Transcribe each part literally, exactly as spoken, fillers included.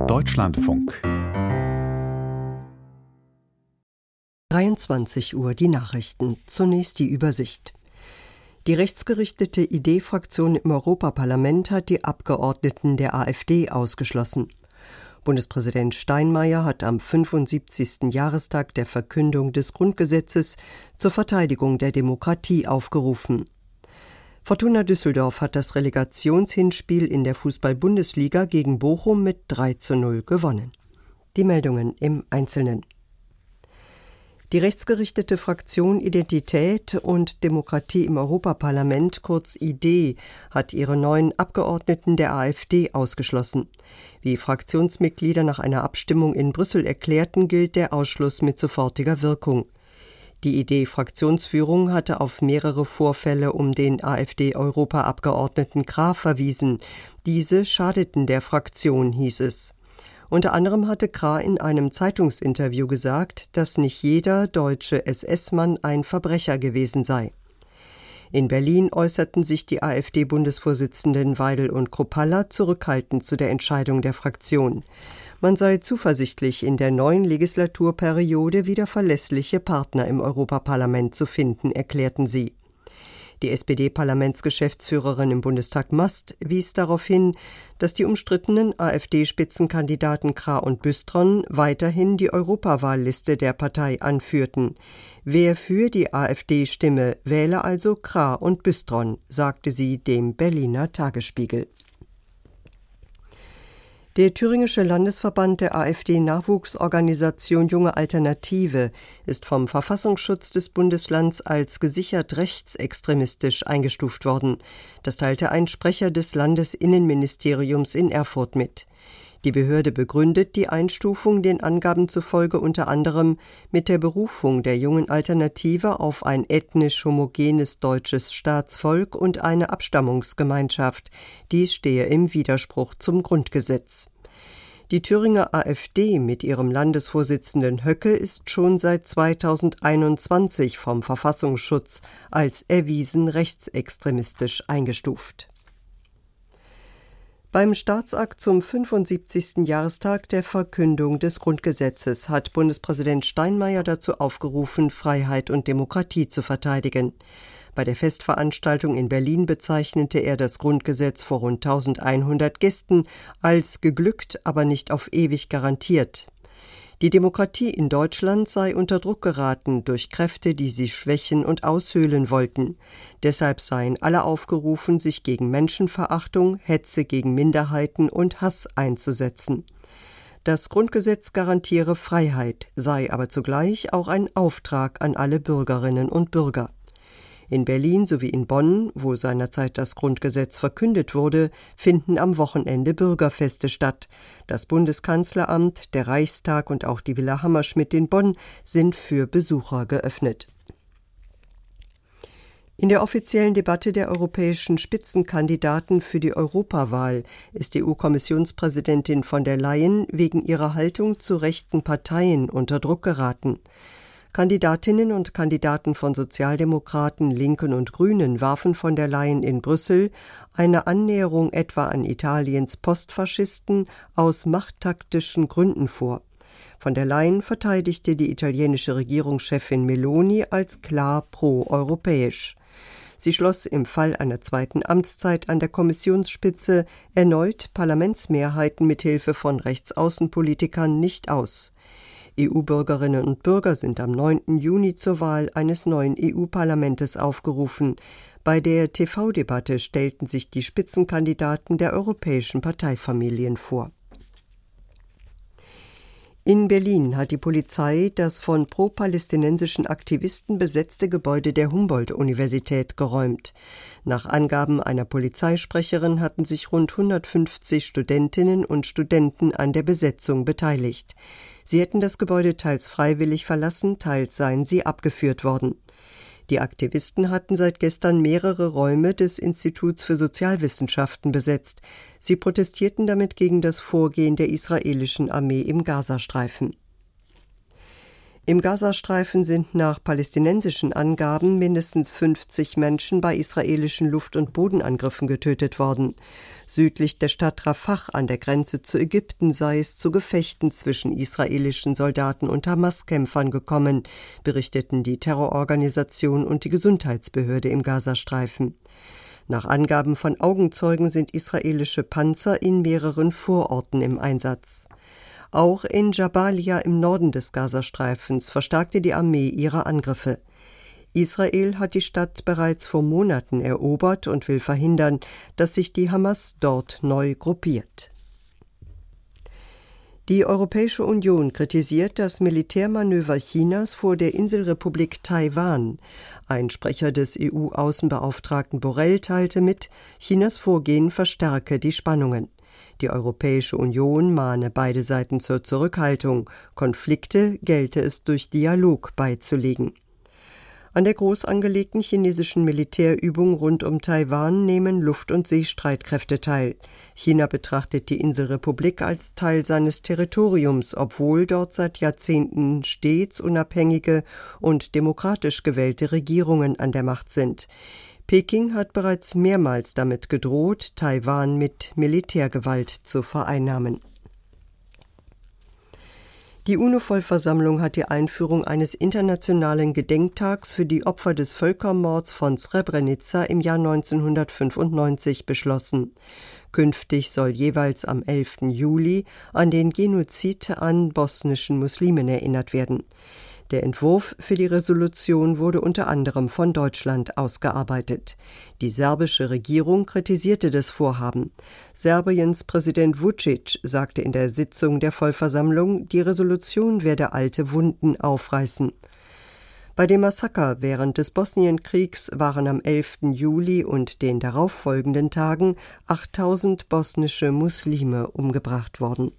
Deutschlandfunk. dreiundzwanzig Uhr die Nachrichten. Zunächst die Übersicht. Die rechtsgerichtete I D-Fraktion im Europaparlament hat die Abgeordneten der AfD ausgeschlossen. Bundespräsident Steinmeier hat am fünfundsiebzigsten Jahrestag der Verkündung des Grundgesetzes zur Verteidigung der Demokratie aufgerufen. Fortuna Düsseldorf hat das Relegationshinspiel in der Fußball-Bundesliga gegen Bochum mit drei zu null gewonnen. Die Meldungen im Einzelnen. Die rechtsgerichtete Fraktion Identität und Demokratie im Europaparlament, kurz I D, hat ihre neuen Abgeordneten der AfD ausgeschlossen. Wie Fraktionsmitglieder nach einer Abstimmung in Brüssel erklärten, gilt der Ausschluss mit sofortiger Wirkung. Die I D-Fraktionsführung hatte auf mehrere Vorfälle um den AfD-Europaabgeordneten Krah verwiesen. Diese schadeten der Fraktion, hieß es. Unter anderem hatte Krah in einem Zeitungsinterview gesagt, dass nicht jeder deutsche S S-Mann ein Verbrecher gewesen sei. In Berlin äußerten sich die AfD-Bundesvorsitzenden Weidel und Kruppalla zurückhaltend zu der Entscheidung der Fraktion. Man sei zuversichtlich, in der neuen Legislaturperiode wieder verlässliche Partner im Europaparlament zu finden, erklärten sie. Die S P D-Parlamentsgeschäftsführerin im Bundestag Mast wies darauf hin, dass die umstrittenen AfD-Spitzenkandidaten Krah und Büstron weiterhin die Europawahlliste der Partei anführten. Wer für die AfD stimme, wähle also Krah und Büstron, sagte sie dem Berliner Tagesspiegel. Der thüringische Landesverband der AfD-Nachwuchsorganisation Junge Alternative ist vom Verfassungsschutz des Bundeslands als gesichert rechtsextremistisch eingestuft worden. Das teilte ein Sprecher des Landesinnenministeriums in Erfurt mit. Die Behörde begründet die Einstufung den Angaben zufolge unter anderem mit der Berufung der Jungen Alternative auf ein ethnisch homogenes deutsches Staatsvolk und eine Abstammungsgemeinschaft. Dies stehe im Widerspruch zum Grundgesetz. Die Thüringer AfD mit ihrem Landesvorsitzenden Höcke ist schon seit zweitausendeinundzwanzig vom Verfassungsschutz als erwiesen rechtsextremistisch eingestuft. Beim Staatsakt zum fünfundsiebzigsten Jahrestag der Verkündung des Grundgesetzes hat Bundespräsident Steinmeier dazu aufgerufen, Freiheit und Demokratie zu verteidigen. Bei der Festveranstaltung in Berlin bezeichnete er das Grundgesetz vor rund eintausendeinhundert Gästen als geglückt, aber nicht auf ewig garantiert. Die Demokratie in Deutschland sei unter Druck geraten durch Kräfte, die sie schwächen und aushöhlen wollten. Deshalb seien alle aufgerufen, sich gegen Menschenverachtung, Hetze gegen Minderheiten und Hass einzusetzen. Das Grundgesetz garantiere Freiheit, sei aber zugleich auch ein Auftrag an alle Bürgerinnen und Bürger. In Berlin sowie in Bonn, wo seinerzeit das Grundgesetz verkündet wurde, finden am Wochenende Bürgerfeste statt. Das Bundeskanzleramt, der Reichstag und auch die Villa Hammerschmidt in Bonn sind für Besucher geöffnet. In der offiziellen Debatte der europäischen Spitzenkandidaten für die Europawahl ist E U-Kommissionspräsidentin von der Leyen wegen ihrer Haltung zu rechten Parteien unter Druck geraten. Kandidatinnen und Kandidaten von Sozialdemokraten, Linken und Grünen warfen von der Leyen in Brüssel eine Annäherung etwa an Italiens Postfaschisten aus machttaktischen Gründen vor. Von der Leyen verteidigte die italienische Regierungschefin Meloni als klar pro-europäisch. Sie schloss im Fall einer zweiten Amtszeit an der Kommissionsspitze erneut Parlamentsmehrheiten mit Hilfe von Rechtsaußenpolitikern nicht aus. E U-Bürgerinnen und Bürger sind am neunten Juni zur Wahl eines neuen E U-Parlamentes aufgerufen. Bei der T V-Debatte stellten sich die Spitzenkandidaten der europäischen Parteifamilien vor. In Berlin hat die Polizei das von pro-palästinensischen Aktivisten besetzte Gebäude der Humboldt-Universität geräumt. Nach Angaben einer Polizeisprecherin hatten sich rund hundertfünfzig Studentinnen und Studenten an der Besetzung beteiligt. Sie hätten das Gebäude teils freiwillig verlassen, teils seien sie abgeführt worden. Die Aktivisten hatten seit gestern mehrere Räume des Instituts für Sozialwissenschaften besetzt. Sie protestierten damit gegen das Vorgehen der israelischen Armee im Gazastreifen. Im Gazastreifen sind nach palästinensischen Angaben mindestens fünfzig Menschen bei israelischen Luft- und Bodenangriffen getötet worden. Südlich der Stadt Rafah an der Grenze zu Ägypten sei es zu Gefechten zwischen israelischen Soldaten und Hamas-Kämpfern gekommen, berichteten die Terrororganisation und die Gesundheitsbehörde im Gazastreifen. Nach Angaben von Augenzeugen sind israelische Panzer in mehreren Vororten im Einsatz. Auch in Jabalia im Norden des Gazastreifens verstärkte die Armee ihre Angriffe. Israel hat die Stadt bereits vor Monaten erobert und will verhindern, dass sich die Hamas dort neu gruppiert. Die Europäische Union kritisiert das Militärmanöver Chinas vor der Inselrepublik Taiwan. Ein Sprecher des E U-Außenbeauftragten Borrell teilte mit, Chinas Vorgehen verstärke die Spannungen. Die Europäische Union mahne beide Seiten zur Zurückhaltung. Konflikte gelte es durch Dialog beizulegen. An der groß angelegten chinesischen Militärübung rund um Taiwan nehmen Luft- und Seestreitkräfte teil. China betrachtet die Inselrepublik als Teil seines Territoriums, obwohl dort seit Jahrzehnten stets unabhängige und demokratisch gewählte Regierungen an der Macht sind. Peking hat bereits mehrmals damit gedroht, Taiwan mit Militärgewalt zu vereinnahmen. Die UNO-Vollversammlung hat die Einführung eines internationalen Gedenktags für die Opfer des Völkermords von Srebrenica im Jahr neunzehnhundertfünfundneunzig beschlossen. Künftig soll jeweils am elften Juli an den Genozid an bosnischen Muslimen erinnert werden. Der Entwurf für die Resolution wurde unter anderem von Deutschland ausgearbeitet. Die serbische Regierung kritisierte das Vorhaben. Serbiens Präsident Vučić sagte in der Sitzung der Vollversammlung, die Resolution werde alte Wunden aufreißen. Bei dem Massaker während des Bosnienkriegs waren am elften Juli und den darauffolgenden Tagen achttausend bosnische Muslime umgebracht worden.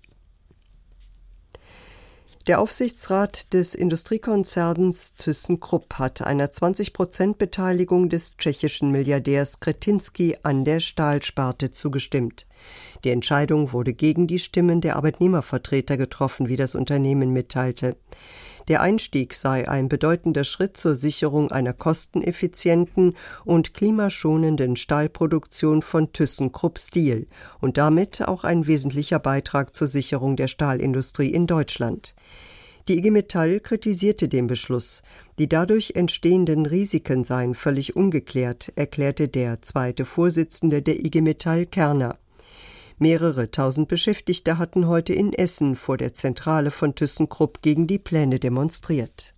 Der Aufsichtsrat des Industriekonzerns ThyssenKrupp hat einer zwanzig Prozent Beteiligung des tschechischen Milliardärs Křetínský an der Stahlsparte zugestimmt. Die Entscheidung wurde gegen die Stimmen der Arbeitnehmervertreter getroffen, wie das Unternehmen mitteilte. Der Einstieg sei ein bedeutender Schritt zur Sicherung einer kosteneffizienten und klimaschonenden Stahlproduktion von ThyssenKrupp Steel und damit auch ein wesentlicher Beitrag zur Sicherung der Stahlindustrie in Deutschland. Die I G Metall kritisierte den Beschluss. Die dadurch entstehenden Risiken seien völlig ungeklärt, erklärte der zweite Vorsitzende der I G Metall Kerner. Mehrere tausend Beschäftigte hatten heute in Essen vor der Zentrale von ThyssenKrupp gegen die Pläne demonstriert.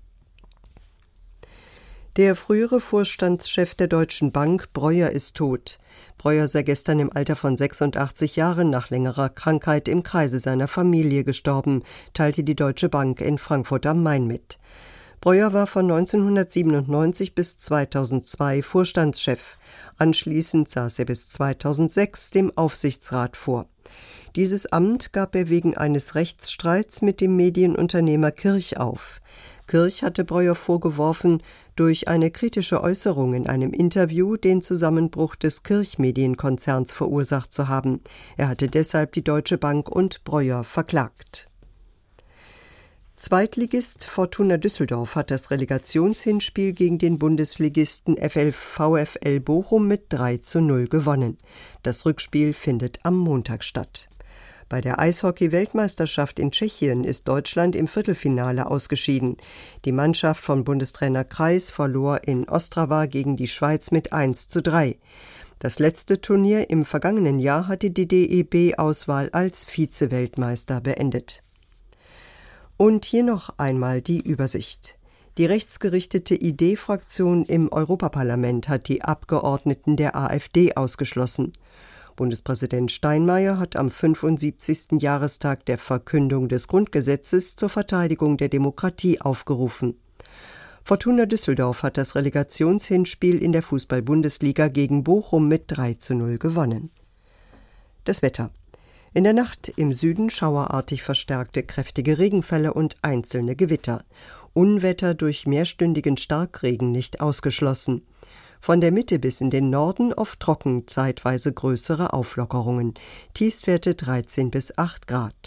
Der frühere Vorstandschef der Deutschen Bank, Breuer, ist tot. Breuer sei gestern im Alter von sechsundachtzig Jahren nach längerer Krankheit im Kreise seiner Familie gestorben, teilte die Deutsche Bank in Frankfurt am Main mit. Breuer war von neunzehnhundertsiebenundneunzig bis zweitausendzwei Vorstandschef. Anschließend saß er bis zweitausendsechs dem Aufsichtsrat vor. Dieses Amt gab er wegen eines Rechtsstreits mit dem Medienunternehmer Kirch auf. Kirch hatte Breuer vorgeworfen, durch eine kritische Äußerung in einem Interview den Zusammenbruch des Kirch-Medienkonzerns verursacht zu haben. Er hatte deshalb die Deutsche Bank und Breuer verklagt. Zweitligist Fortuna Düsseldorf hat das Relegationshinspiel gegen den Bundesligisten VfL Bochum mit drei zu null gewonnen. Das Rückspiel findet am Montag statt. Bei der Eishockey-Weltmeisterschaft in Tschechien ist Deutschland im Viertelfinale ausgeschieden. Die Mannschaft von Bundestrainer Kreis verlor in Ostrava gegen die Schweiz mit eins zu drei. Das letzte Turnier im vergangenen Jahr hatte die D E B-Auswahl als Vize-Weltmeister beendet. Und hier noch einmal die Übersicht. Die rechtsgerichtete I D-Fraktion im Europaparlament hat die Abgeordneten der AfD ausgeschlossen. Bundespräsident Steinmeier hat am fünfundsiebzigsten Jahrestag der Verkündung des Grundgesetzes zur Verteidigung der Demokratie aufgerufen. Fortuna Düsseldorf hat das Relegationshinspiel in der Fußball-Bundesliga gegen Bochum mit drei zu null gewonnen. Das Wetter. In der Nacht im Süden schauerartig verstärkte kräftige Regenfälle und einzelne Gewitter. Unwetter durch mehrstündigen Starkregen nicht ausgeschlossen. Von der Mitte bis in den Norden oft trocken, zeitweise größere Auflockerungen. Tiefstwerte dreizehn bis acht Grad.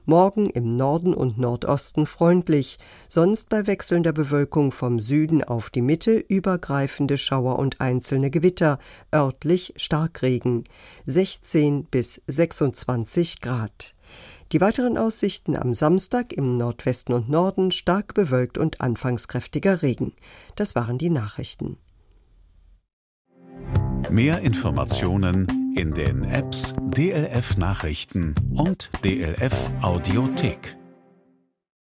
Morgen im Norden und Nordosten freundlich, sonst bei wechselnder Bewölkung vom Süden auf die Mitte übergreifende Schauer und einzelne Gewitter, örtlich Starkregen, sechzehn bis sechsundzwanzig Grad. Die weiteren Aussichten am Samstag im Nordwesten und Norden stark bewölkt und anfangs kräftiger Regen. Das waren die Nachrichten. Mehr Informationen in den Apps D L F Nachrichten und D L F Audiothek.